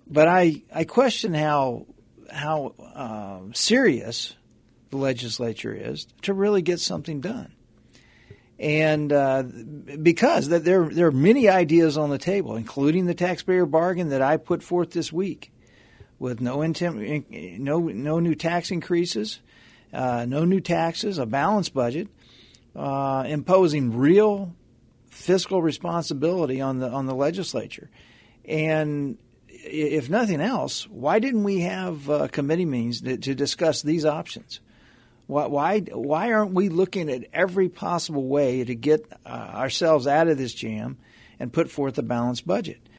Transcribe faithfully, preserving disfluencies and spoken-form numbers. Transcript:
but I, I question how how uh, serious the legislature is to really get something done. And uh, because that there there are many ideas on the table, including the taxpayer bargain that I put forth this week, with no intent, no no new tax increases, uh, no new taxes, a balanced budget, uh, imposing real fiscal responsibility on the on the legislature. And if nothing else, why didn't we have uh, committee meetings to, to discuss these options? Why, why why aren't we looking at every possible way to get uh, ourselves out of this jam and put forth a balanced budget?